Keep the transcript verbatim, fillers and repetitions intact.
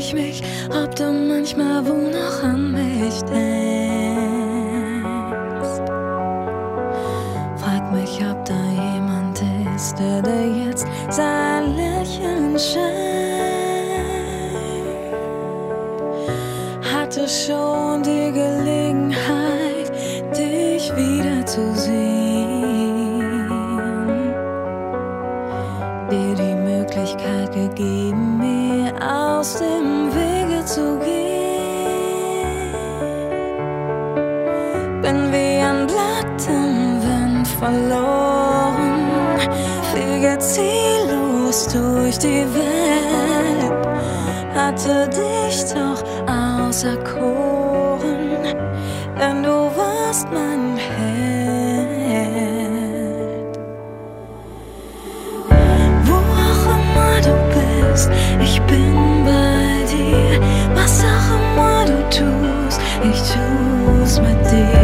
ich mich, ob du manchmal wohl noch an mich denkst. Frag mich, ob da jemand ist, der dir jetzt sein Lächeln schenkt. Hatte schon die Gelegenheit, dich wiederzusehen, dir die Möglichkeit gegeben, mir aus dem Wege zu gehen. Bin wie ein Blatt im Wind verloren, fliege ziellos durch die Welt, hatte dich doch auserkoren, denn du warst mein Held. Wo auch immer du bist, ich bin bei dir. Was auch immer du tust, ich tu's mit dir.